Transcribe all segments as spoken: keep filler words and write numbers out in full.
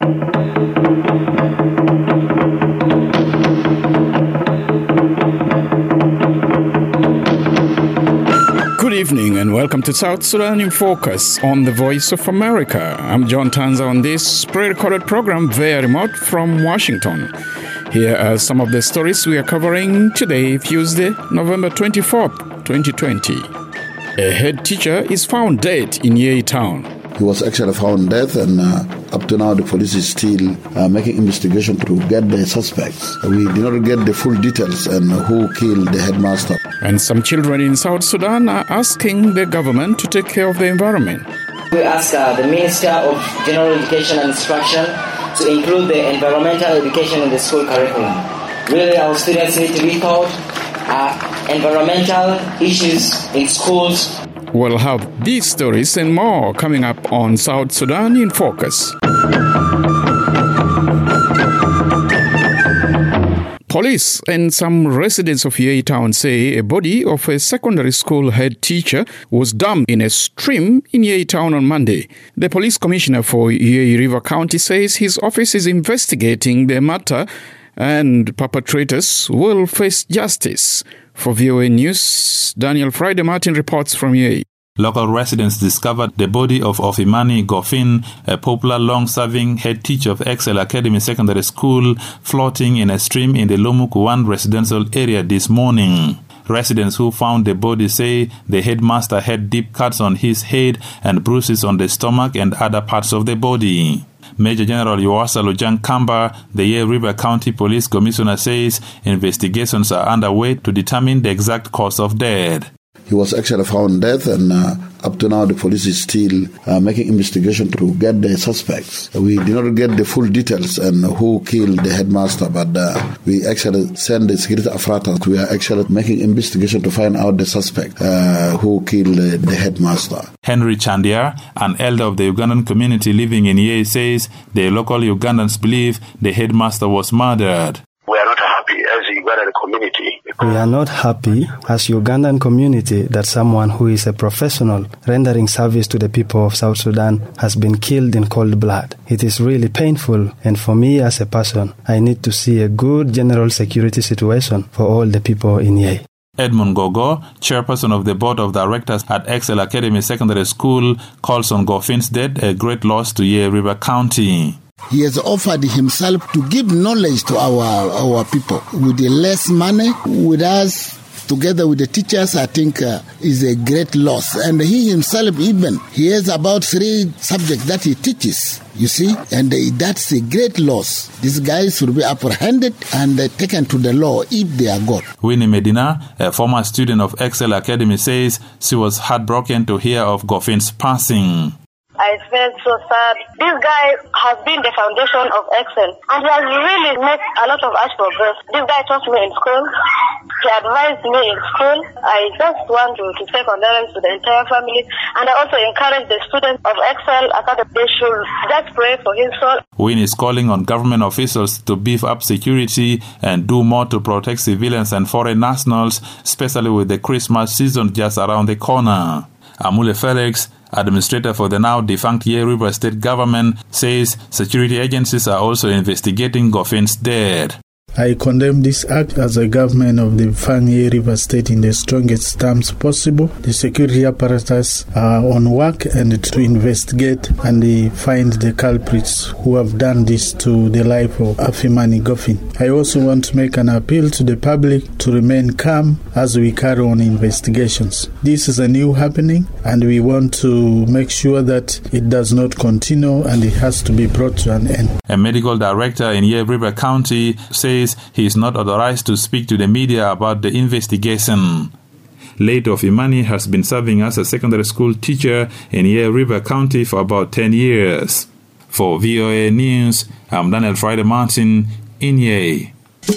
Good evening and welcome to South Sudan in Focus on the Voice of America. I'm John Tanza on this pre-recorded program via remote from Washington. Here are some of the stories we are covering today, Tuesday, November twenty-fourth, twenty twenty. A head teacher is found dead in Yei town. He was actually found dead, and uh, up to now the police is still uh, making investigation to get the suspects. We did not get the full details and who killed the headmaster. And some children in South Sudan are asking the government to take care of the environment. We ask uh, the Minister of General Education and Instruction to include the environmental education in the school curriculum. Really, our students need to be taught uh, environmental issues in schools. We'll have these stories and more coming up on South Sudan in Focus. Police and some residents of Yei town say a body of a secondary school head teacher was dumped in a stream in Yei town on Monday. The police commissioner for Yei River County says his office is investigating the matter and perpetrators will face justice. For V O A News, Daniel Friday Martin reports from Yei. Local residents discovered the body of Ofimani Gofin, a popular long-serving head teacher of Excel Academy Secondary School, floating in a stream in the Lomuk one residential area this morning. Residents who found the body say the headmaster had deep cuts on his head and bruises on the stomach and other parts of the body. Major General Yoasa Lojang Kamba, the Yei River County Police Commissioner, says investigations are underway to determine the exact cause of death. He was actually found dead, and uh, up to now the police is still uh, making investigation to get the suspects. We did not get the full details and who killed the headmaster, but uh, we actually sent the security apparatus. We are actually making investigation to find out the suspect uh, who killed uh, the headmaster. Henry Chandiar, an elder of the Ugandan community living in Yei, says the local Ugandans believe the headmaster was murdered. We are not happy as a Ugandan community. We are not happy as Ugandan community that someone who is a professional rendering service to the people of South Sudan has been killed in cold blood. It is really painful, and for me as a person, I need to see a good general security situation for all the people in Yei. Edmund Gogo, chairperson of the board of directors at Excel Academy Secondary School, calls on Gofin's death a great loss to Yei River County. He has offered himself to give knowledge to our our people. With less money, with us, together with the teachers, I think uh, is a great loss. And he himself even, he has about three subjects that he teaches, you see, and uh, that's a great loss. These guys should be apprehended and uh, taken to the law if they are good. Winnie Medina, a former student of Excel Academy, says she was heartbroken to hear of Gofin's passing. I felt so sad. This guy has been the foundation of Excel, and he has really made a lot of us progress. This guy taught me in school. He advised me in school. I just want to, to say condolence to the entire family, and I also encourage the students of Excel Academy. They should just pray for his soul. Win is calling on government officials to beef up security and do more to protect civilians and foreign nationals, especially with the Christmas season just around the corner. Amule Felix, administrator for the now defunct Yei River State government, says security agencies are also investigating Gofin's death. I condemn this act as a government of the Fang Yei River State in the strongest terms possible. The security apparatus are on work and to investigate and find the culprits who have done this to the life of Afimani Gofin. I also want to make an appeal to the public to remain calm as we carry on investigations. This is a new happening and we want to make sure that it does not continue and it has to be brought to an end. A medical director in Yei River County says he is not authorized to speak to the media about the investigation. Late Ofimani has been serving as a secondary school teacher in Yei River County for about ten years. For V O A News, I'm Daniel Friday Martin in Yei.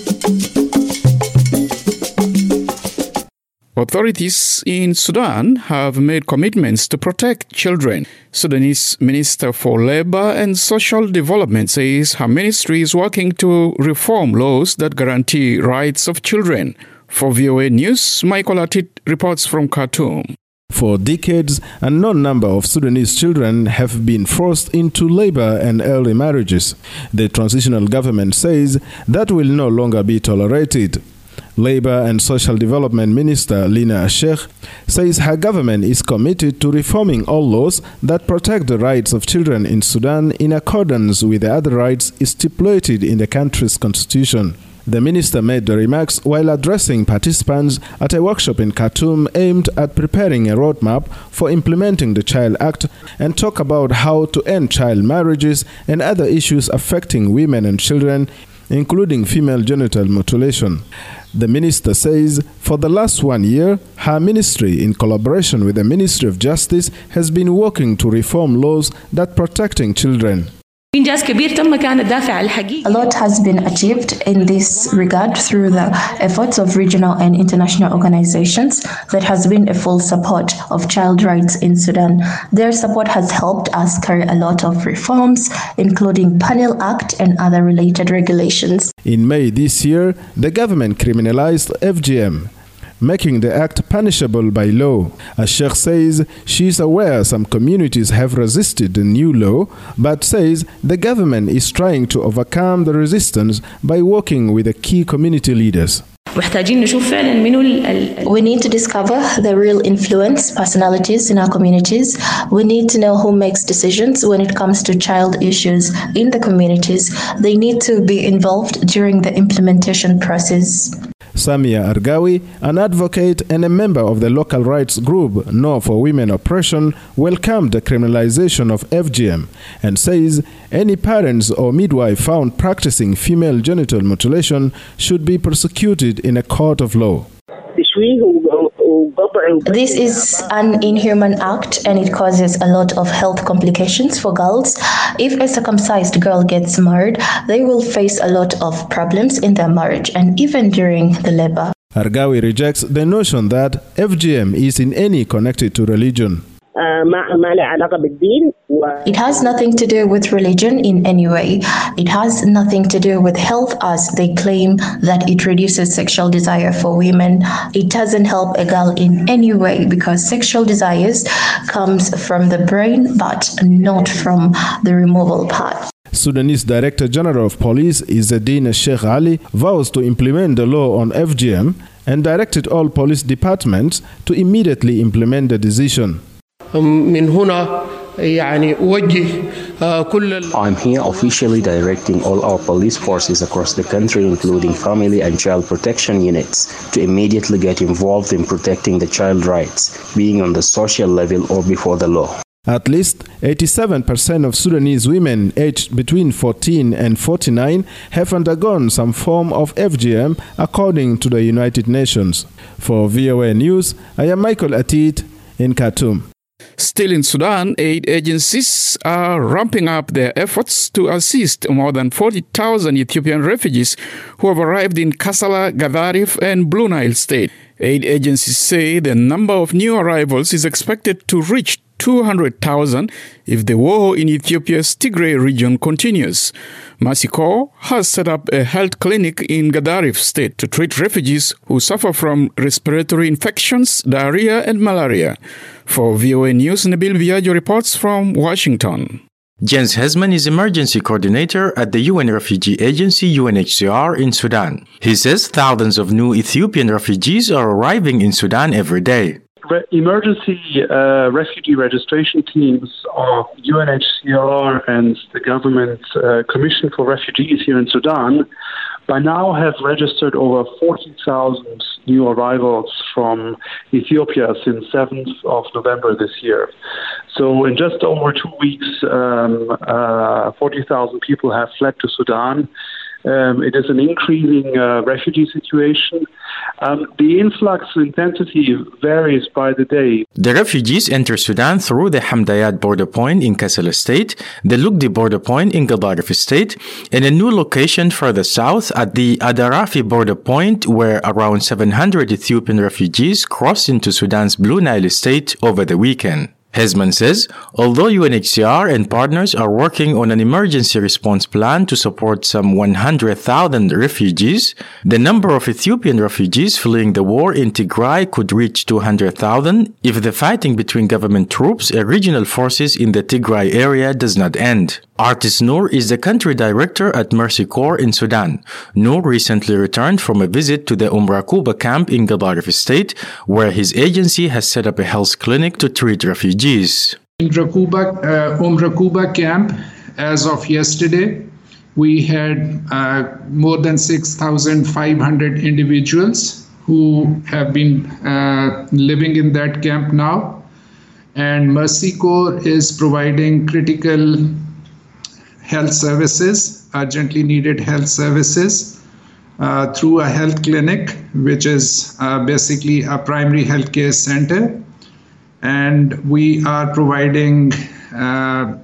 Authorities in Sudan have made commitments to protect children. Sudanese Minister for Labor and Social Development says her ministry is working to reform laws that guarantee rights of children. For V O A News, Michael Atit reports from Khartoum. For decades, a unknown number of Sudanese children have been forced into labor and early marriages. The transitional government says that will no longer be tolerated. Labor and Social Development Minister Lina Sheikh says her government is committed to reforming all laws that protect the rights of children in Sudan in accordance with the other rights stipulated in the country's constitution. The minister made the remarks while addressing participants at a workshop in Khartoum aimed at preparing a roadmap for implementing the Child Act and talk about how to end child marriages and other issues affecting women and children, including female genital mutilation. The minister says for the last one year, her ministry, in collaboration with the Ministry of Justice, has been working to reform laws that protecting children. A lot has been achieved in this regard through the efforts of regional and international organizations that has been a full support of child rights in Sudan. Their support has helped us carry a lot of reforms, including Panel Act and other related regulations. In May this year, the government criminalized F G M, making the act punishable by law. As Sheikh says, she is aware some communities have resisted the new law, but says the government is trying to overcome the resistance by working with the key community leaders. We need to discover the real influence personalities in our communities. We need to know who makes decisions when it comes to child issues in the communities. They need to be involved during the implementation process. Samia Argawi, an advocate and a member of the local rights group No for Women Oppression, welcomed the criminalization of F G M and says any parents or midwife found practicing female genital mutilation should be prosecuted in a court of law. This is an inhuman act and it causes a lot of health complications for girls. If a circumcised girl gets married, they will face a lot of problems in their marriage and even during the labor. Argawi rejects the notion that F G M is in any connected to religion. It has nothing to do with religion in any way. It has nothing to do with health, as they claim that it reduces sexual desire for women. It doesn't help a girl in any way because sexual desires comes from the brain but not from the removal part. Sudanese Director General of Police Izzedine Sheikh Ali vows to implement the law on F G M and directed all police departments to immediately implement the decision. I'm here officially directing all our police forces across the country, including family and child protection units, to immediately get involved in protecting the child rights, being on the social level or before the law. At least eighty-seven percent of Sudanese women aged between fourteen and forty-nine have undergone some form of F G M, according to the United Nations. For V O A News, I am Michael Atit in Khartoum. Still in Sudan, aid agencies are ramping up their efforts to assist more than forty thousand Ethiopian refugees who have arrived in Kassala, Gadaref and Blue Nile State. Aid agencies say the number of new arrivals is expected to reach two hundred thousand if the war in Ethiopia's Tigray region continues. Mercy Corps has set up a health clinic in Gadaref State to treat refugees who suffer from respiratory infections, diarrhea and malaria. For V O A News, Nabil Biagio reports from Washington. Jens Hesman is emergency coordinator at the U N refugee agency U N H C R in Sudan. He says thousands of new Ethiopian refugees are arriving in Sudan every day. Re- emergency uh, refugee registration teams of U N H C R and the government uh, Commission for Refugees here in Sudan by now have registered over forty thousand new arrivals from Ethiopia since seventh of November this year. So in just over two weeks, um, uh, forty thousand people have fled to Sudan. Um, it is an increasing uh, refugee situation. Um, the influx intensity varies by the day. The refugees enter Sudan through the Hamdayat border point in Kassala State, the Lugdi border point in Gadaref State, and a new location further south at the Adarafi border point where around seven hundred Ethiopian refugees crossed into Sudan's Blue Nile State over the weekend. Hezman says, although U N H C R and partners are working on an emergency response plan to support some one hundred thousand refugees, the number of Ethiopian refugees fleeing the war in Tigray could reach two hundred thousand if the fighting between government troops and regional forces in the Tigray area does not end. Artist Noor is the country director at Mercy Corps in Sudan. Noor recently returned from a visit to the Umm Rakuba camp in Gadaref State, where his agency has set up a health clinic to treat refugees. In Rakuba, uh, Umm Rakuba camp, as of yesterday, we had uh, more than six thousand five hundred individuals who have been uh, living in that camp now. And Mercy Corps is providing critical health services, urgently needed health services, uh, through a health clinic, which is uh, basically a primary health care center. And we are providing uh,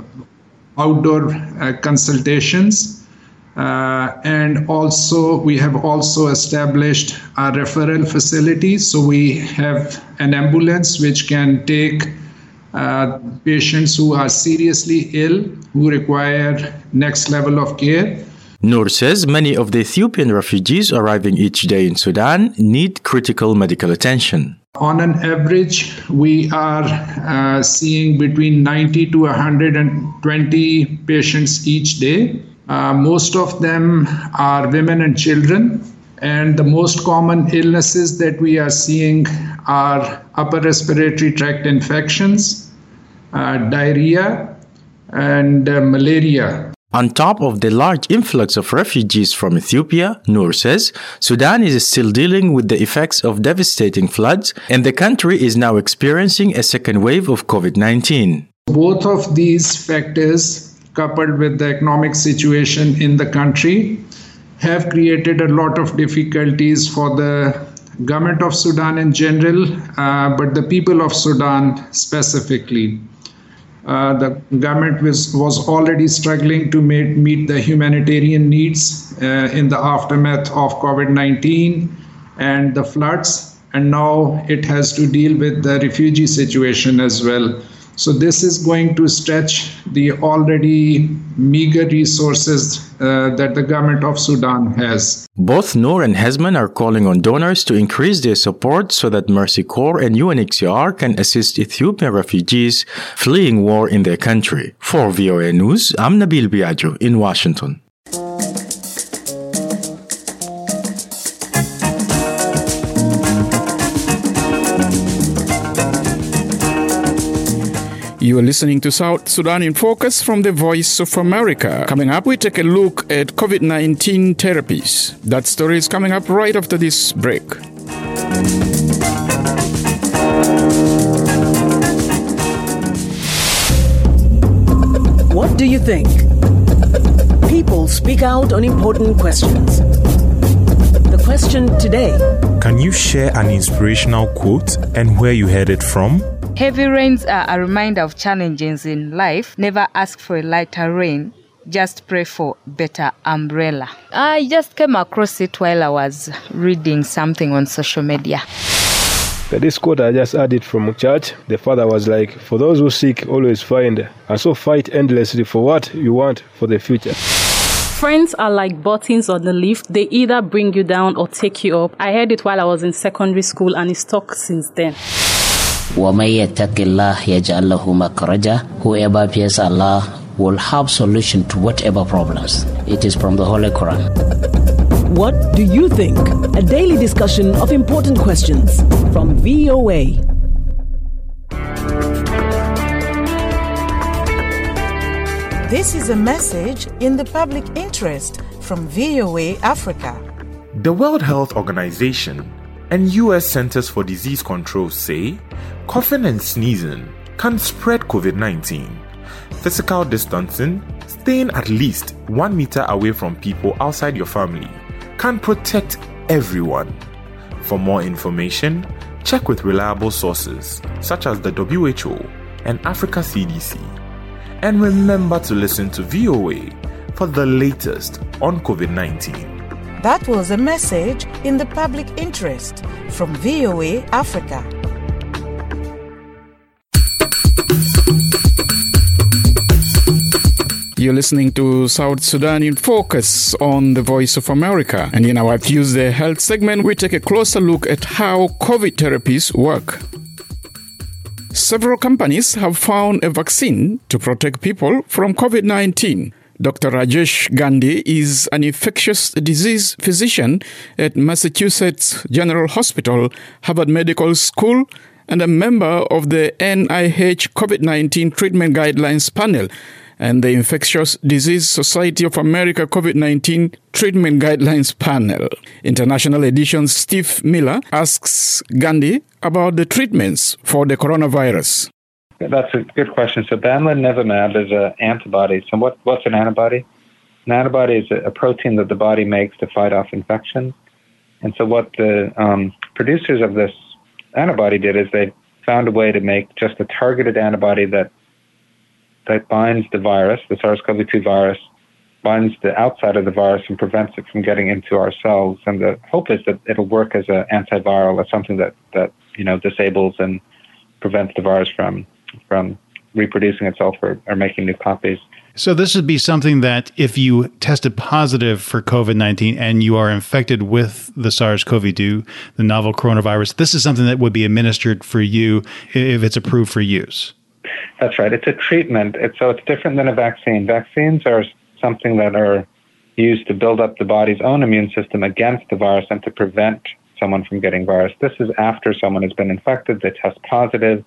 outdoor uh, consultations. Uh, and also, we have also established a referral facility. So we have an ambulance which can take Uh, patients who are seriously ill, who require next level of care. Noor says many of the Ethiopian refugees arriving each day in Sudan need critical medical attention. On an average, we are uh, seeing between ninety to one hundred twenty patients each day. Uh, most of them are women and children. And the most common illnesses that we are seeing are upper respiratory tract infections, uh, diarrhea, and uh, malaria. On top of the large influx of refugees from Ethiopia, Noor says, Sudan is still dealing with the effects of devastating floods, and the country is now experiencing a second wave of COVID nineteen. Both of these factors, coupled with the economic situation in the country, have created a lot of difficulties for the government of Sudan in general, uh, but the people of Sudan specifically. Uh, the government was, was already struggling to meet, meet the humanitarian needs uh, in the aftermath of COVID nineteen and the floods, and now it has to deal with the refugee situation as well. So this is going to stretch the already meager resources uh, that the government of Sudan has. Both Noor and Hezman are calling on donors to increase their support so that Mercy Corps and U N H C R can assist Ethiopian refugees fleeing war in their country. For V O A News, I'm Nabil Biagio in Washington. You are listening to South Sudan in Focus from the Voice of America. Coming up, we take a look at COVID nineteen therapies. That story is coming up right after this break. What do you think? People speak out on important questions. The question today: can you share an inspirational quote and where you heard it from? Heavy rains are a reminder of challenges in life. Never ask for a lighter rain. Just pray for better umbrella. I just came across it while I was reading something on social media. This quote I just added from church. The father was like, for those who seek, always find. And so fight endlessly for what you want for the future. Friends are like buttons on the lift. They either bring you down or take you up. I heard it while I was in secondary school and it's stuck since then. وَمَن يَتَّقِ اللَّهَ يَجْعَل لَّهُ مَخْرَجًا. Whoever fears Allah will have solution to whatever problems. It is from the Holy Quran. What do you think? A daily discussion of important questions from V O A. This is a message in the public interest from V O A Africa. The World Health Organization and U S Centers for Disease Control say coughing and sneezing can spread COVID nineteen. Physical distancing, staying at least one meter away from people outside your family, can protect everyone. For more information, check with reliable sources such as the W H O and Africa C D C. And remember to listen to V O A for the latest on COVID nineteen. That was a message in the public interest from V O A Africa. You're listening to South Sudan in Focus on the Voice of America. And in our Tuesday Health segment, we take a closer look at how COVID therapies work. Several companies have found a vaccine to protect people from COVID nineteen. Doctor Rajesh Gandhi is an infectious disease physician at Massachusetts General Hospital, Harvard Medical School, and a member of the N I H COVID nineteen Treatment Guidelines Panel and the Infectious Disease Society of America COVID nineteen Treatment Guidelines Panel. International Edition's Steve Miller asks Gandhi about the treatments for the coronavirus. That's a good question. So bamlanivimab is an antibody. So what, what's an antibody? An antibody is a, a protein that the body makes to fight off infection. And so what the um, producers of this antibody did is they found a way to make just a targeted antibody that that binds the virus, the SARS-CoV two virus, binds the outside of the virus and prevents it from getting into our cells. And the hope is that it'll work as an antiviral, as something that, that you know disables and prevents the virus from from reproducing itself or, or making new copies. So this would be something that if you tested positive for COVID nineteen and you are infected with the SARS-CoV two, the novel coronavirus, this is something that would be administered for you if it's approved for use. That's right. It's a treatment. It's, so it's different than a vaccine. Vaccines are something that are used to build up the body's own immune system against the virus and to prevent someone from getting virus. This is after someone has been infected, they test positive.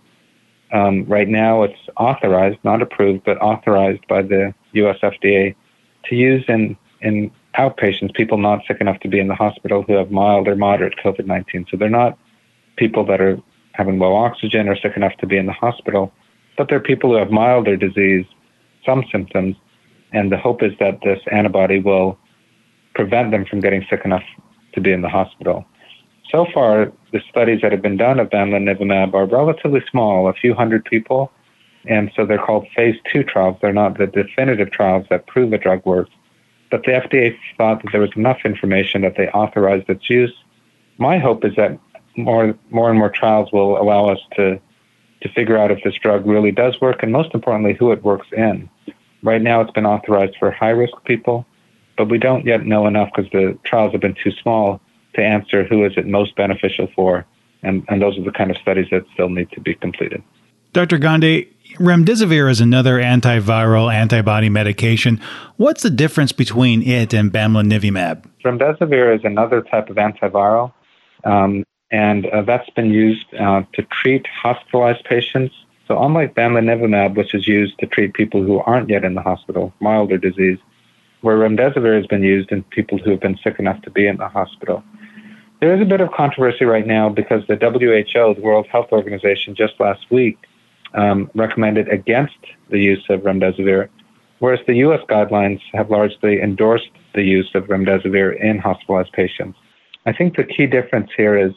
Um, right now it's authorized, not approved, but authorized by the U S F D A to use in, in outpatients, people not sick enough to be in the hospital who have mild or moderate COVID nineteen. So they're not people that are having low oxygen or sick enough to be in the hospital, but they're people who have milder disease, some symptoms, and the hope is that this antibody will prevent them from getting sick enough to be in the hospital. So far, the studies that have been done of bamlanivimab are relatively small, a few hundred people, and so they're called phase two trials. They're not the definitive trials that prove the drug works. But the F D A thought that there was enough information that they authorized its use. My hope is that more, more and more trials will allow us to to figure out if this drug really does work, and most importantly, who it works in. Right now, it's been authorized for high-risk people, but we don't yet know enough because the trials have been too small to answer who is it most beneficial for, and, and those are the kind of studies that still need to be completed. Doctor Gandhi, remdesivir is another antiviral antibody medication. What's the difference between it and bamlanivimab? Remdesivir is another type of antiviral. Um, And uh, that's been used uh, to treat hospitalized patients. So unlike bamlanivimab, which is used to treat people who aren't yet in the hospital, milder disease, where remdesivir has been used in people who have been sick enough to be in the hospital. There is a bit of controversy right now because the W H O, the World Health Organization, just last week um, recommended against the use of remdesivir, whereas the U S guidelines have largely endorsed the use of remdesivir in hospitalized patients. I think the key difference here is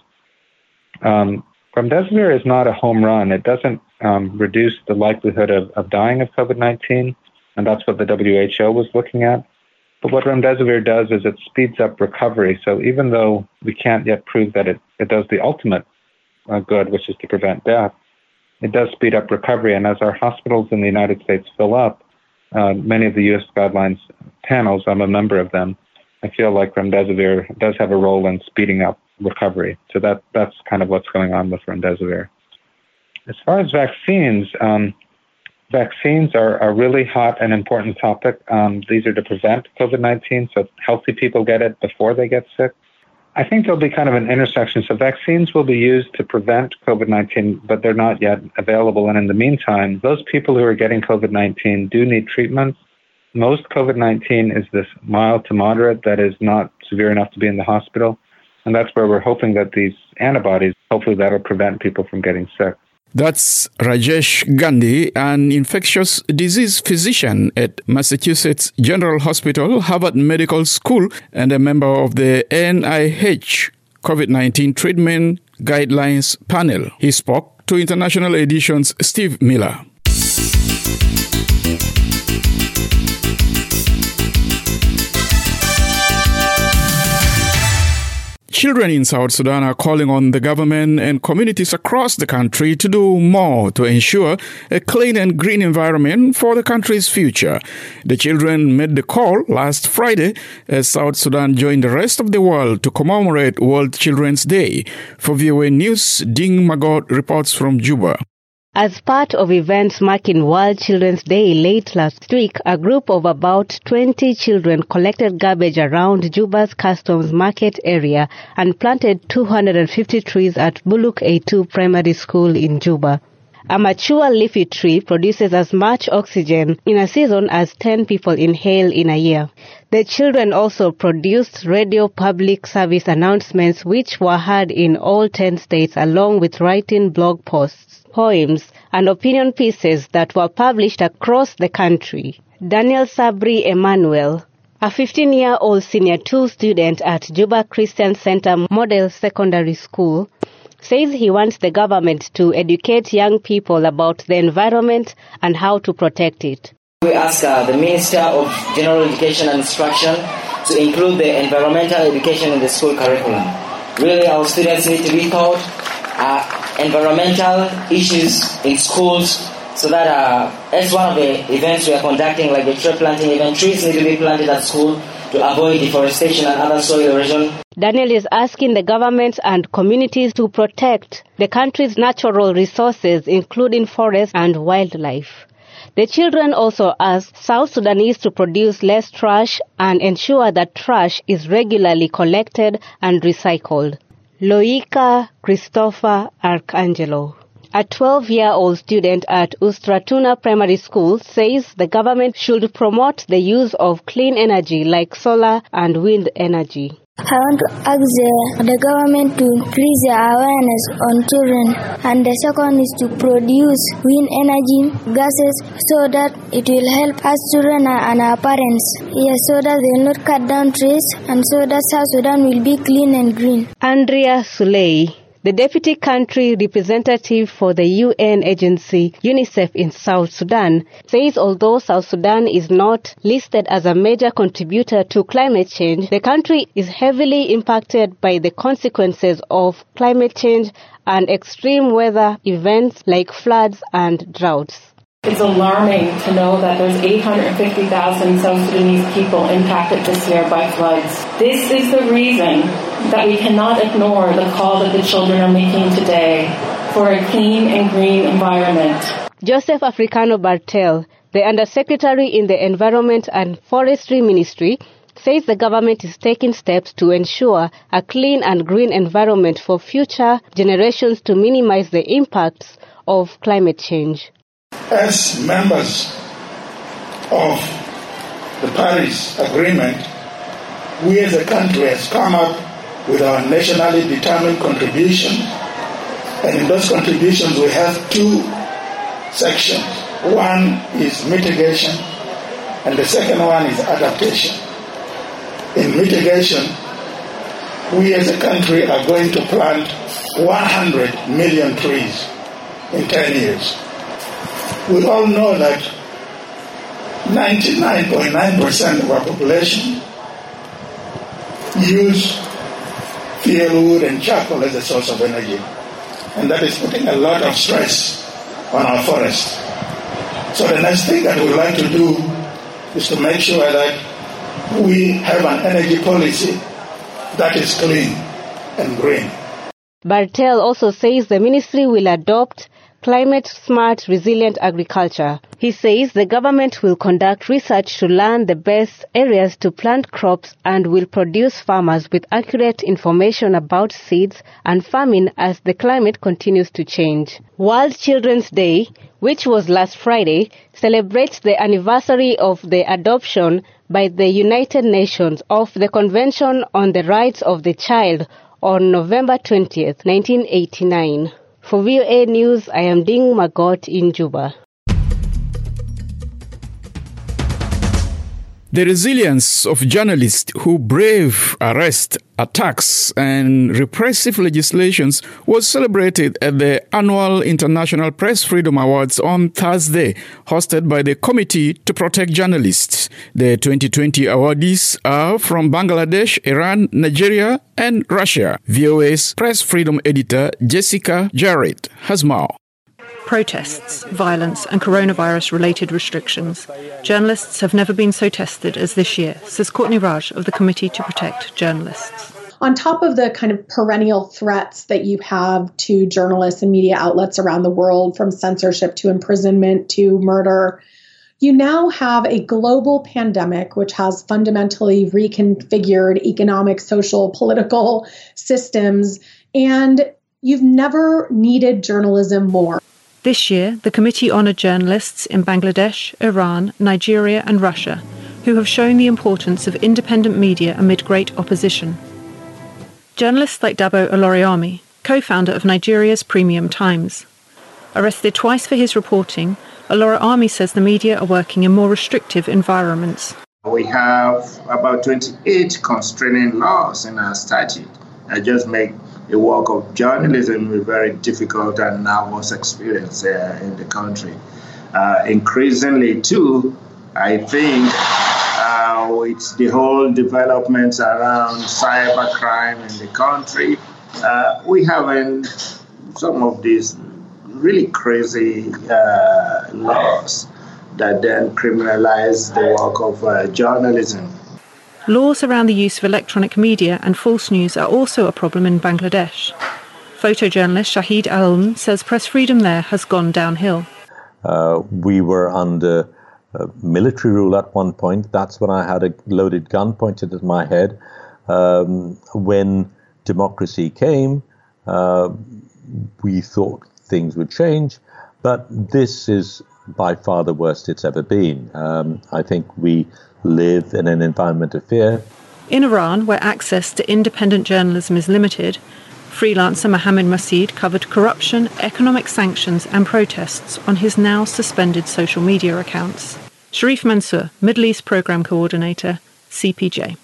Um, remdesivir is not a home run. It doesn't um, reduce the likelihood of, of dying of COVID nineteen, and that's what the W H O was looking at. But what remdesivir does is it speeds up recovery. So even though we can't yet prove that it, it does the ultimate uh, good, which is to prevent death, it does speed up recovery. And as our hospitals in the United States fill up, uh, many of the U S guidelines panels, I'm a member of them, I feel like remdesivir does have a role in speeding up recovery. So that that's kind of what's going on with remdesivir. As far as vaccines, um, vaccines are a really hot and important topic. Um, these are to prevent COVID nineteen, so healthy people get it before they get sick. I think there'll be kind of an intersection. So vaccines will be used to prevent COVID nineteen, but they're not yet available. And in the meantime, those people who are getting COVID nineteen do need treatments. Most COVID nineteen is this mild to moderate that is not severe enough to be in the hospital. And that's where we're hoping that these antibodies, hopefully that'll prevent people from getting sick. That's Rajesh Gandhi, an infectious disease physician at Massachusetts General Hospital, Harvard Medical School, and a member of the N I H COVID nineteen Treatment Guidelines Panel. He spoke to International Edition's Steve Miller. Children in South Sudan are calling on the government and communities across the country to do more to ensure a clean and green environment for the country's future. The children made the call last Friday as South Sudan joined the rest of the world to commemorate World Children's Day. For V O A News, Ding Magot reports from Juba. As part of events marking World Children's Day late last week, a group of about twenty children collected garbage around Juba's Customs Market area and planted two hundred fifty trees at Buluk A two Primary School in Juba. A mature leafy tree produces as much oxygen in a season as ten people inhale in a year. The children also produced radio public service announcements which were heard in all ten states, along with writing blog posts, poems, and opinion pieces that were published across the country. Daniel Sabri Emmanuel, a fifteen-year-old senior two student at Juba Christian Center Model Secondary School, says he wants the government to educate young people about the environment and how to protect it. We ask uh, the Minister of General Education and Instruction to include the environmental education in the school curriculum. Really, our students need to be taught uh, environmental issues in schools, so that uh, as one of the events we are conducting, like the tree planting event, trees need to be planted at school to avoid deforestation and other soil erosion. Daniel is asking the government and communities to protect the country's natural resources, including forests and wildlife. The children also ask South Sudanese to produce less trash and ensure that trash is regularly collected and recycled. Loika Christopher Arcangelo, a twelve-year-old student at Ustratuna Primary School, says the government should promote the use of clean energy like solar and wind energy. I want to ask the, the government to increase the awareness on children, and the second is to produce wind energy gases so that it will help us children and our parents. Yes, so that they will not cut down trees, and so that South Sudan will be clean and green. Andrea Suley, the deputy country representative for the U N agency UNICEF in South Sudan, says although South Sudan is not listed as a major contributor to climate change, the country is heavily impacted by the consequences of climate change and extreme weather events like floods and droughts. It's alarming to know that there's eight hundred fifty thousand South Sudanese people impacted this year by floods. This is the reason that we cannot ignore the call that the children are making today for a clean and green environment. Joseph Africano Bartel, the Undersecretary in the Environment and Forestry Ministry, says the government is taking steps to ensure a clean and green environment for future generations to minimize the impacts of climate change. As members of the Paris Agreement, we as a country has come up with our nationally determined contributions, and in those contributions we have two sections. One is mitigation, and the second one is adaptation. In mitigation, we as a country are going to plant one hundred million trees in ten years. We all know that ninety-nine point nine percent of our population use fuel wood and charcoal as a source of energy, and that is putting a lot of stress on our forests. So the next thing that we'd like to do is to make sure that we have an energy policy that is clean and green. Bartel also says the ministry will adopt climate-smart, resilient agriculture. He says the government will conduct research to learn the best areas to plant crops and will produce farmers with accurate information about seeds and farming as the climate continues to change. World Children's Day, which was last Friday, celebrates the anniversary of the adoption by the United Nations of the Convention on the Rights of the Child on November twentieth, nineteen eighty-nine. For V O A News, I am Ding Magot in Juba. The resilience of journalists who brave arrest, attacks, and repressive legislations was celebrated at the annual International Press Freedom Awards on Thursday, hosted by the Committee to Protect Journalists. The twenty twenty awardees are from Bangladesh, Iran, Nigeria, and Russia. V O A's press freedom editor Jessica Jarrett has more. Protests, violence, and coronavirus-related restrictions. Journalists have never been so tested as this year, says Courtney Raj of the Committee to Protect Journalists. On top of the kind of perennial threats that you have to journalists and media outlets around the world, from censorship to imprisonment to murder, you now have a global pandemic which has fundamentally reconfigured economic, social, political systems, and you've never needed journalism more. This year, the committee honoured journalists in Bangladesh, Iran, Nigeria and Russia who have shown the importance of independent media amid great opposition. Journalists like Dabo Oloriami, co-founder of Nigeria's Premium Times. Arrested twice for his reporting, Oloriami says the media are working in more restrictive environments. We have about twenty-eight constraining laws in our statute that just make the work of journalism a very difficult and nervous experience uh, in the country. Uh, increasingly, too, I think uh, with the whole developments around cybercrime in the country, uh, we have in some of these really crazy uh, laws that then criminalize the work of uh, journalism. Laws around the use of electronic media and false news are also a problem in Bangladesh. Photojournalist Shahid Alam says press freedom there has gone downhill. Uh, we were under uh, military rule at one point. That's when I had a loaded gun pointed at my head. Um, when democracy came, uh, we thought things would change, but this is by far the worst it's ever been. Um, I think we live in an environment of fear. In Iran, where access to independent journalism is limited, freelancer Mohammed Masid covered corruption, economic sanctions and protests on his now suspended social media accounts. Sharif Mansour, Middle East Programme Coordinator, C P J.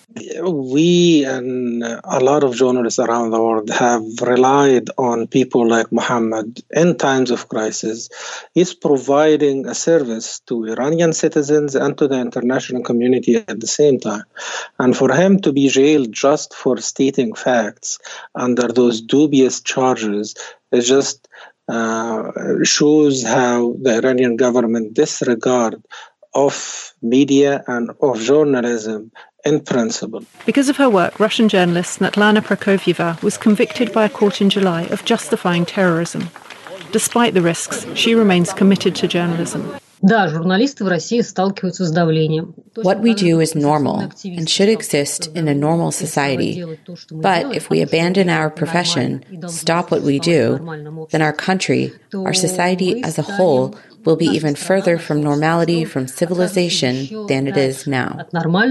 We and a lot of journalists around the world have relied on people like Mohammed in times of crisis. He's providing a service to Iranian citizens and to the international community at the same time. And for him to be jailed just for stating facts under those dubious charges is just uh, shows how the Iranian government disregard of media and of journalism in principle. Because of her work, Russian journalist Svetlana Prokofieva was convicted by a court in July of justifying terrorism. Despite the risks, she remains committed to journalism. What we do is normal and should exist in a normal society. But if we abandon our profession, stop what we do, then our country, our society as a whole, will be even further from normality, from civilization, than it is now.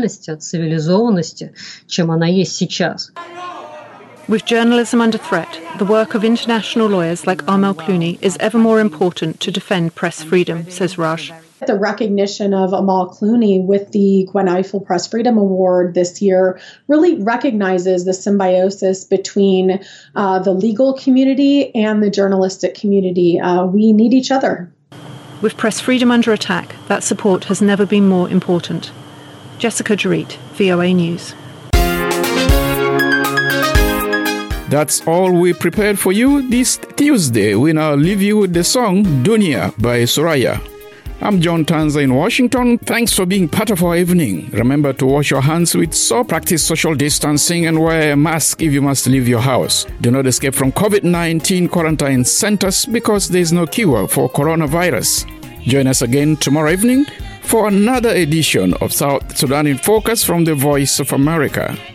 With journalism under threat, the work of international lawyers like Amal Clooney is ever more important to defend press freedom, says Raj. The recognition of Amal Clooney with the Gwen Ifill Press Freedom Award this year really recognizes the symbiosis between uh, the legal community and the journalistic community. Uh, we need each other. With press freedom under attack, that support has never been more important. Jessica Jarrett, V O A News. That's all we prepared for you this Tuesday. We now leave you with the song Dunia by Soraya. I'm John Tanza in Washington. Thanks for being part of our evening. Remember to wash your hands with soap, practice social distancing, and wear a mask if you must leave your house. Do not escape from COVID nineteen quarantine centers because there is no cure for coronavirus. Join us again tomorrow evening for another edition of South Sudan in Focus from the Voice of America.